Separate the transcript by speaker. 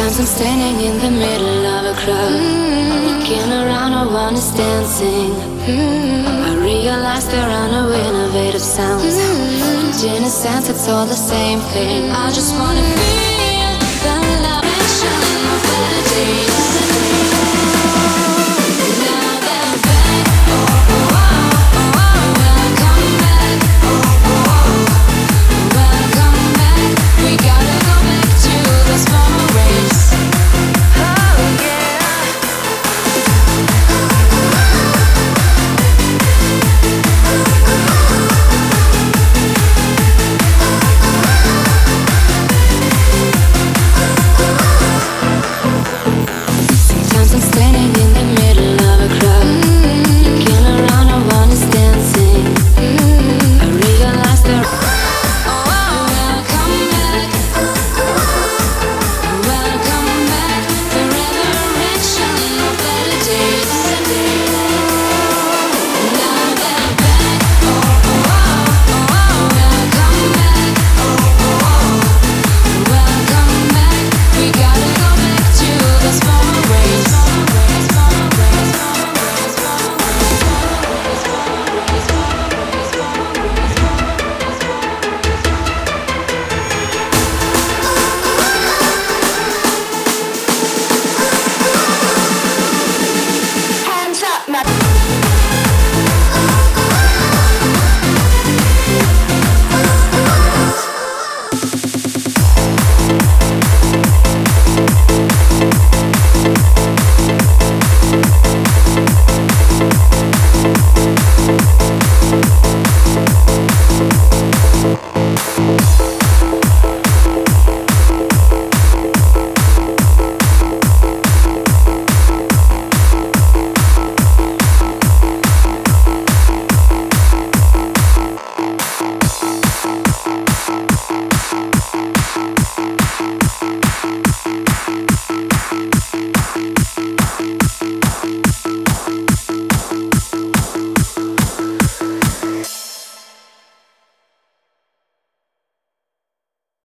Speaker 1: Sometimes I'm standing in the middle of a crowd, looking around, no one is dancing. I realize there are no innovative sounds, and in a sense it's all the same thing. I just wanna feel the love and shine of better days. Now they're back, welcome back, welcome back. We gotta go back to those former ways. Sometimes I'm standing in the middle of a crowd, looking around, no one is dancing. I realize they're welcome back, welcome back. The resurrection of better days. Now they're back, welcome back, welcome back. We gotta go back to those former ways. Hands up, my